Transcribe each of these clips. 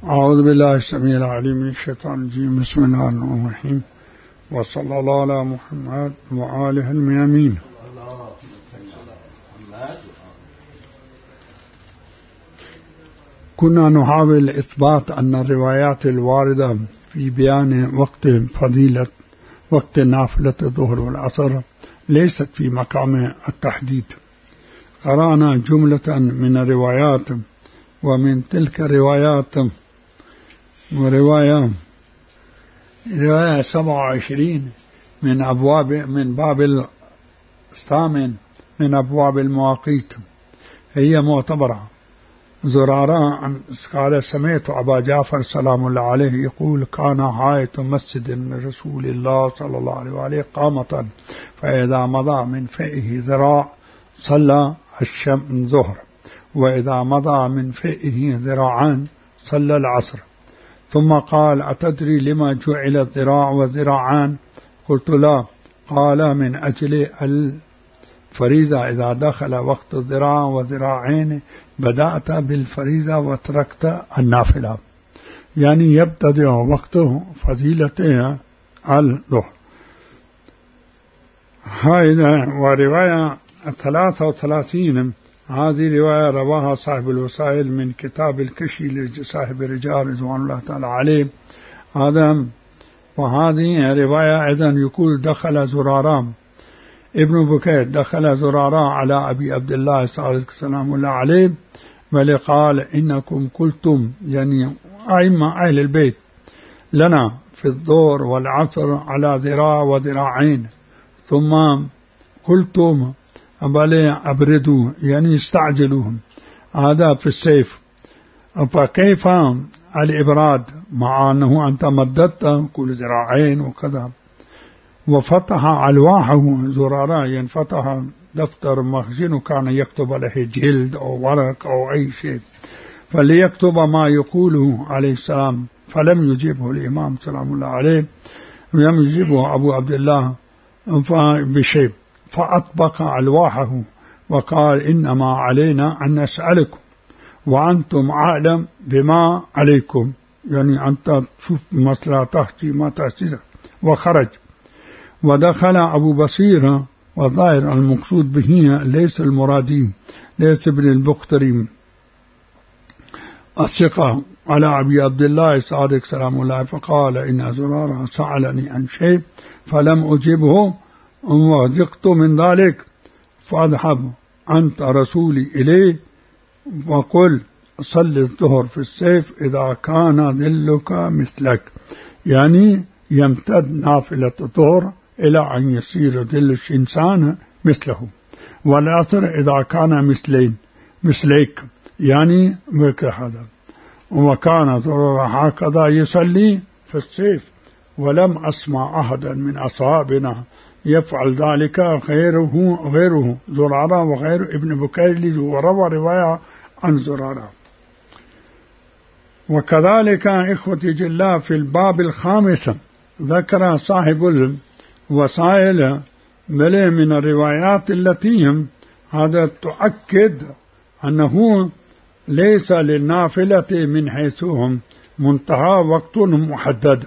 أعوذ بالله السميع العليم من الشيطان الرجيم. بسم الله الرحمن الرحيم، وصلى الله على محمد وآله الميامين. كنا نحاول إثبات أن الروايات الواردة في بيان وقت فضيلة وقت نافلة الظهر والعصر ليست في مقام التحديد. قرأنا جملة من الروايات، ومن تلك الروايات رواية 27 من باب الثامن من أبواب المواقيت، هي معتبرة. زرارة قال: سمعت أبا جعفر سلام الله عليه يقول: كان حائط مسجد من رسول الله صلى الله عليه وآله قامة، فإذا مضى من فئه ذراع صلى الظهر، وإذا مضى من فئه ذراعان صلى العصر. ثم قال: أتدري لما جعل الذراع والذراعان؟ قلت: لا. قال: من أجل الفريضة، إذا دخل وقت الذراع والذراعين بدأت بالفريضة وتركت النافلة، يعني يبتدئ وقته فضيلته الظهر. هذا ورواية 33 هذه رواية رواها صاحب الوسائل من كتاب الكشي لصاحب الرجال رضوان الله تعالى عليه. وهذه رواية أيضا يقول: دخل زرارة ابن بكير دخل زرارة على أبي عبد الله صادق سلام الله عليه، ولقال: إنكم قلتم، يعني أئمة أهل البيت، لنا في الظهر والعصر على ذراع وذراعين، ثم قلتم بل أبردوا، يعني استعجلوهم، هذا في السيف، فكيف الإبراد مع أنه أنت مددت كل ذراعين وكذا؟ وفتح ألواحه زرارة، ينفتح دفتر مخزن كان يكتب عليه جلد أو ورق أو أي شيء، فليكتب ما يقوله عليه السلام، فلم يجيبه الإمام سلام الله عليه، لم يجيبه أبو عبد الله بشيء، فأطبق ألواحه وقال: إنما علينا أن نسألكم وأنتم أعلم بما عليكم، يعني أنت تشوف مسألة تحتي ما تحتي. وخرج. ودخل أبو بصير، وظاهر المقصود به ليس المرادي، ليس ابن البختري الثقة، على أبي عبد الله صادق سلام الله، فقال: إن زرارة سألني عن شيء فلم أجبه وضقت من ذلك، فاذهب أنت رسولي إليه وقل: صل الظهر في السيف إذا كان ظلك مثلك، يعني يمتد نافلة الظهر إلى أن يصير ظل الإنسان مثله، والعصر إذا كان مثليك، يعني هذا. وكان ضرر هكذا يصلي في السيف، ولم أسمع أحدا من أصحابنا يفعل ذلك غيره زرارة وغير ابن بكير، وروى رواية عن زرارة. وكذلك إخوتي جلاء في الباب الخامس ذكر صاحب الوسائل من الروايات التي هذا تؤكد أنه ليس للنافلة من حيثهم منتهى وقت محدد.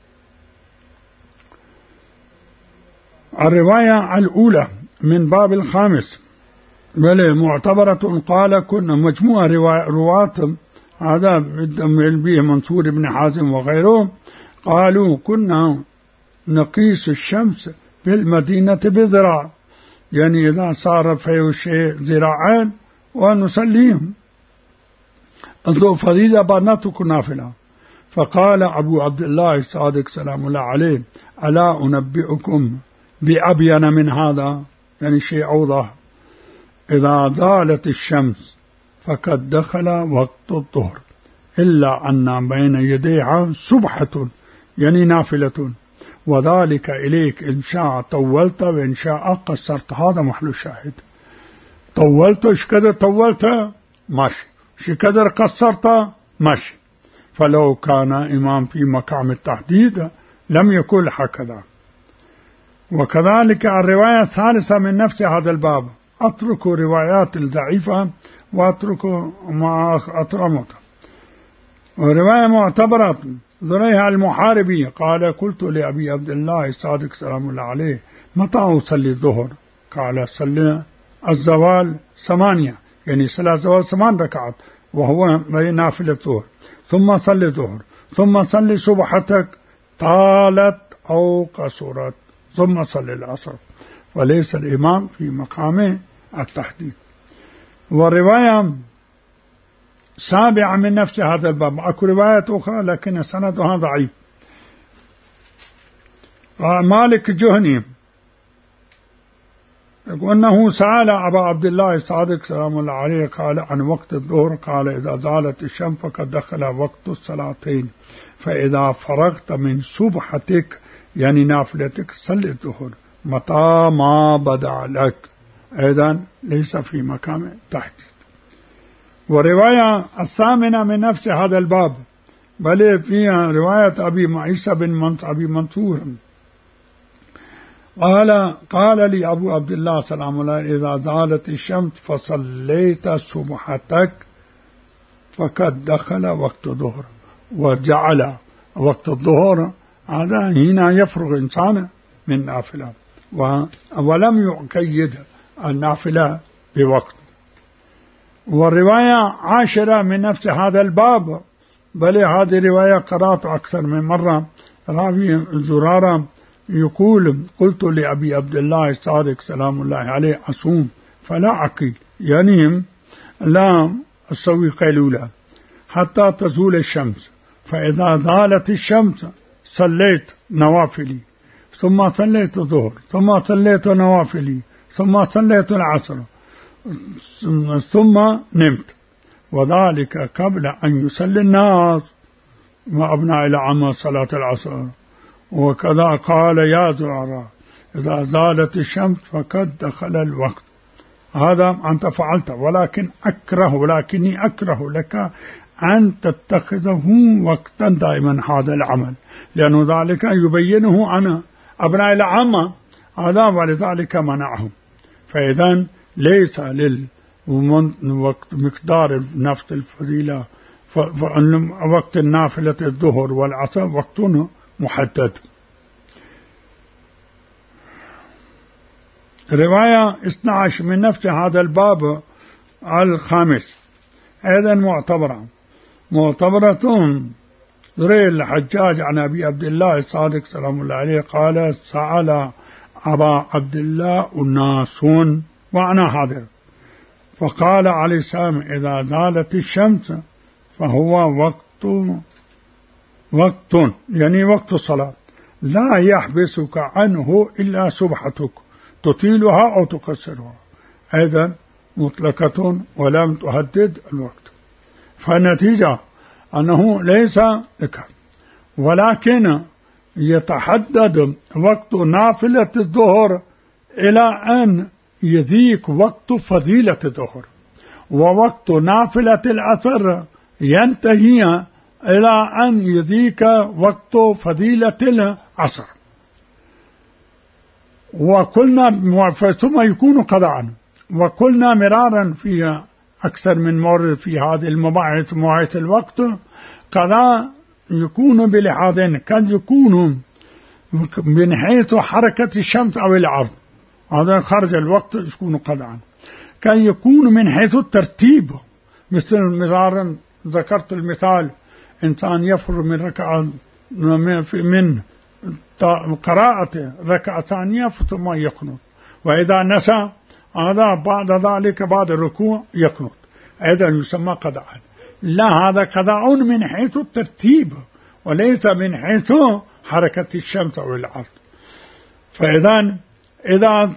الرواية الأولى من باب الخامس معتبرة، قال: كنا مجموعة رواة، هذا به منصور بن حازم وغيره، قالوا: كنا نقيس الشمس بالمدينة بذراع، يعني إذا صار فيه شيء ذراعين ونصليهم فضيلة بناتك نافلة. فقال أبو عبد الله صادق سلام الله عليه: ألا أنبئكم بأبين من هذا، يعني شيء أوضح: إذا زالت الشمس فقد دخل وقت الظهر، إلا أن بين يديها سبحة، يعني نافلة، وذلك إليك إن شاء طولت وإن شاء قصرت. هذا محل الشاهد. طولت شكذا، طولت ماشي، شكذا قصرت ماشي. فلو كان إمام في مقام التحديد لم يكن هكذا. وكذلك الرواية الثالثة من نفس هذا الباب، أتركوا روايات الضعيفة وأتركوا ما أترمت. ورواية معتبرة ذريها المحاربي قال قلت لأبي عبد الله الصادق سلام الله عليه متى أصلي الظهر؟ قال صلي الزوال 8 يعني صلاة الزوال 8 ركعات وهو نافلة الظهر، ثم صلي الظهر، ثم صلي صبحتك طالت أو قصرت، ثم صلي العصر، وليس الإمام في مقام التحديد. والرواية سابعة من نفس هذا الباب، أكو رواية أخرى لكن سندها ضعيف. مالك الجهني أنه سأل أبا عبد الله الصادق سلام الله عليه قال عن وقت الظهر، قال إذا زالت الشمس فقد دخل وقت الصلاتين، فإذا فرغت من صبحتك يعني نافلتك صلي الظهر متى ما بدا لك، أيضا ليس في مقام تحديد. ورواية الثامنة من نفس هذا الباب بل فيها رواية أبي عيسى بن أبي منصور قال لي أبو عبد الله سلام الله إذا زالت الشمس فصليت صبحتك فقد دخل وقت الظهر، وجعل وقت الظهر هذا هنا يفرغ إنسان من نافلة، ولم يقيد النافلة بوقت. والرواية عاشرة من نفس هذا الباب بل هذه رواية قرأت أكثر من مرة، راوي زرارة يقول قلت لأبي عبد الله الصادق سلام الله عليه أصوم فلا أقيل يعني لا أسوي قيلولة حتى تزول الشمس، فإذا زالت الشمس صليت نوافلي، ثم صليت الظهر، ثم صليت نوافلي، ثم صليت العصر، ثم نمت، وذلك قبل أن يصلي الناس وأبناء العامة صلاة العصر. وكذا قال يا زرارة إذا زالت الشمس فقد دخل الوقت. هذا أنت فعلت ولكني أكره لك أن تتخذه وقتا دائما هذا العمل، لأن ذلك يبينه عن أبناء العامة هذا، ولذلك منعهم. فإذا ليس للوقت مقدار نفس الفضيلة، وقت النافلة الظهر والعصر وقت محدد. رواية 12 من نفس هذا الباب الخامس أيضا معتبرة ذري الحجاج عن أبي عبد الله الصادق سلام الله عليه قال سأل أبا عبد الله الناس وأنا حاضر، فقال عليه السلام إذا زالت الشمس فهو وقت يعني وقت الصلاة لا يحبسك عنه إلا سبحتك تطيلها أو تقصرها، أيضا مطلقة ولم تهدد الوقت. فالنتيجة أنه ليس لك، ولكن يتحدد وقت نافلة الظهر إلى أن يذيك وقت فضيلة الظهر، ووقت نافلة العصر ينتهي إلى أن يذيك وقت فضيلة العصر. وقلنا ثم يكون قضاء، وقلنا مرارا في أكثر من مرة في هذه المباحث مواعيد الوقت قضاء يكون بلحاظين، قد يكون من حيث حركة الشمس أو الأرض هذا خارج الوقت يكون قضاء، كان يكون من حيث الترتيب، مثل مرارا ذكرت المثال إنسان يفر من ركعة من قراءة ركعة ثانية ثم يقنط، وإذا نسى هذا بعد ذلك بعد الركوع يقنط، أيضا يسمى قضاء. لا، هذا قضاء من حيث الترتيب وليس من حيث حركة الشمس أو الأرض. إذا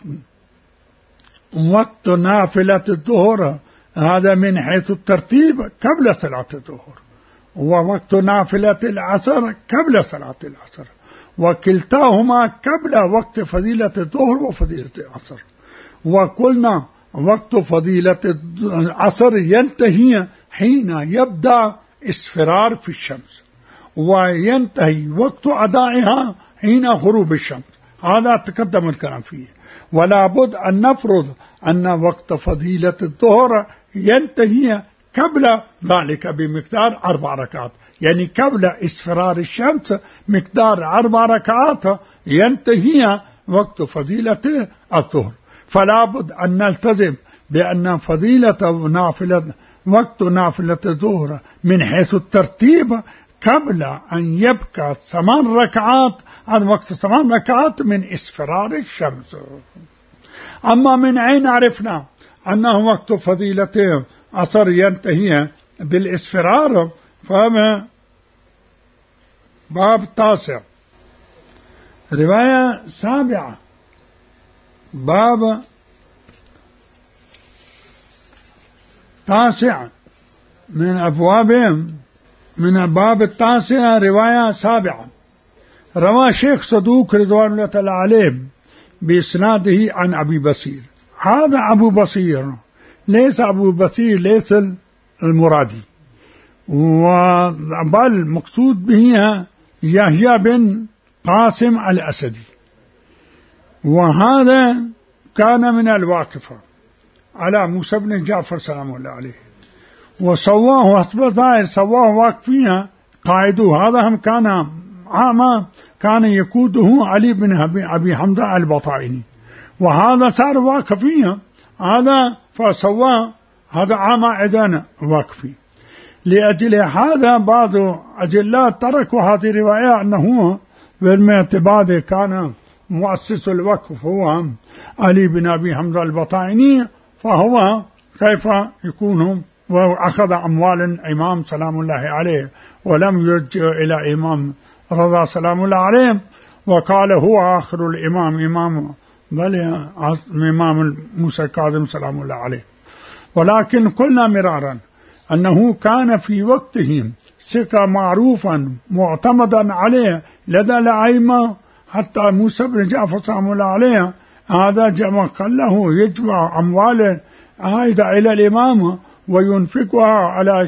وقت نافلة الظهر هذا من حيث الترتيب قبل صلاة الظهر، ووقت نافلة العصر قبل صلاة العصر، وكلتاهما قبل وقت فضيلة الظهر وفضيلة العصر. وقلنا وقت فضيلة العصر ينتهي حين يبدأ اصفرار في الشمس، وينتهي وقت أدائها حين غروب الشمس، هذا تقدم الكلام فيه. ولا بد أن نفرض أن وقت فضيلة الظهر ينتهي قبل ذلك بمقدار 4 ركعات، يعني قبل اصفرار الشمس مقدار 4 ركعات ينتهي وقت فضيلة الظهر. فلا بد أن نلتزم بأن فضيلة نافلة وقت نافلة الظهر من حيث الترتيب قبل أن يبقى 8 ركعات عن وقت 8 ركعات من اصفرار الشمس. أما من أين عرفنا أنه وقت فضيلة عصر ينتهي بالاصفرار؟ فما باب 9 رواية 7 باب 9 من أبوابهم من باب 9 رواية 7 روى شيخ صدوق رضوان الله تعالى عليه بإسناده عن أبي بصير. هذا أبو بصير ليس أبو بصير ليس المرادي، بل مقصود به يحيى بن قاسم الأسدي، وهذا كان من الواقفة على موسى بن جعفر سلام الله عليه، وسواه حسب ظاهر سواه واقفيها قائده. هذا هم كان عاما كان يقوده علي بن أبي حمزة البطائني، وهذا صار واقفيها هذا فسواه هذا عاما إذن واقفي. لأجل هذا بعض أجلاء تركوا هذه الرواية أنه بالمعتباد كان مؤسس الوقف هو علي بن أبي حمزة البطائني، فهو كيف يكون وأخذ أموال الإمام سلام الله عليه ولم يرجع إلى إمام رضا سلام الله عليه، وقال هو آخر الإمام إمام بل إمام موسى الكاظم سلام الله عليه. ولكن قلنا مرارا أنه كان في وقته ثقة معروفا معتمدا عليه لدى الأئمة، حتى موسى بن جعفر سلام الله عليه هذا جمع له يجمع أموال عائدة إلى الإمام وينفقها على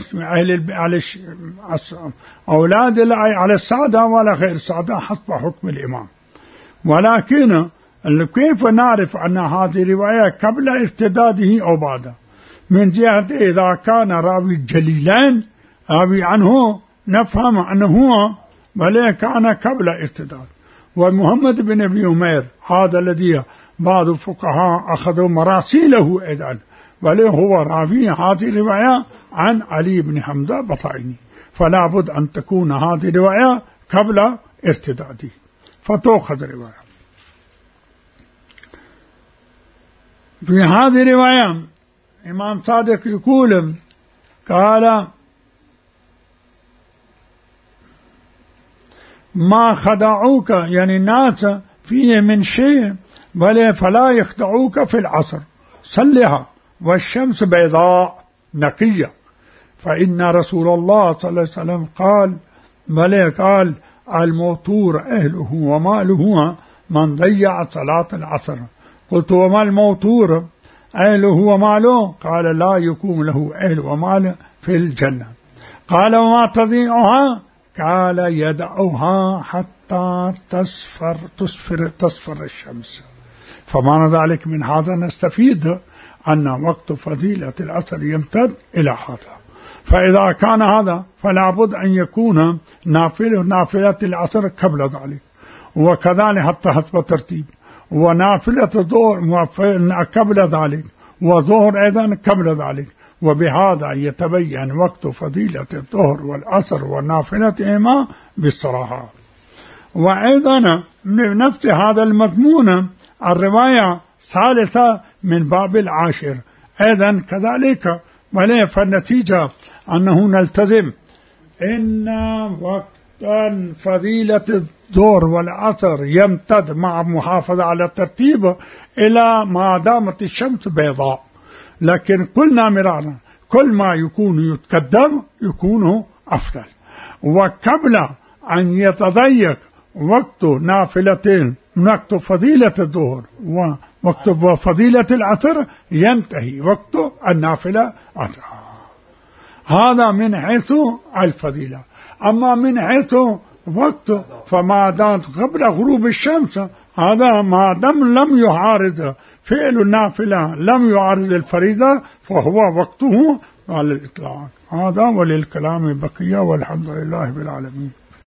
أولاد على السادة ولا غير السادة حسب حكم الإمام. ولكن كيف نعرف أن هذه رواية قبل ارتداده أو بعده؟ من جهة إذا كان راوي جليلين راوي عنه نفهم أنه بل كان قبل ارتداد. ومحمد بن أبي عمير هذا الذي بعض الفقهاء أخذوا مراسيله أيضا، بل هو راوي هذه الرواية عن علي بن حمزة البطائني، فلا بد أن تكون هذه الرواية قبل ارتداده فتأخذ الرواية. في هذه الرواية إمام صادق يقول قال ما خدعوك يعني الناس فيه من شيء بل فلا يخدعوك في العصر صلها والشمس بيضاء نقية، فإن رسول الله صلى الله عليه وسلم قال بل قال الموتور أهله وماله من ضيع صلاة العصر. قلت وما الموتور أهله وماله؟ قال لا يكون له أهل ومال في الجنة. قال وما تضيعها؟ قال يدعوها حتى تصفر الشمس. فمعنى ذلك من هذا نستفيد أن وقت فضيلة العصر يمتد إلى هذا، فإذا كان هذا فلا بد أن يكون نافلة العصر قبل ذلك، وكذلك حتى حسب الترتيب، ونافلة الظهر قبل ذلك، وظهر أيضا قبل ذلك، وبهذا يتبين وقت فضيلة الظهر والعصر ونافلتهما بالصراحة. وأيضا من نفس هذا المضمون الرواية ثالثة من باب 10 أيضا كذلك، فالنتيجة أنه نلتزم إن وقت فضيلة الظهر والعصر يمتد مع محافظة على الترتيب إلى ما دامت الشمس بيضاء. لكن قلنا مرارا كل ما يكون يتقدم يكون أفضل، وقبل أن يتضيق وقت نافلتين وقت فضيلة الظهر ووقت فضيلة العصر ينتهي وقت النافلة عصر. هذا من حيث الفضيلة. أما من حيث وقت فما دام قبل غروب الشمس هذا ما دام لم يعارض فعل النافلة لم يعارض الفريضة فهو وقته على الإطلاق. هذا وللكلام بقية، والحمد لله بالعالمين.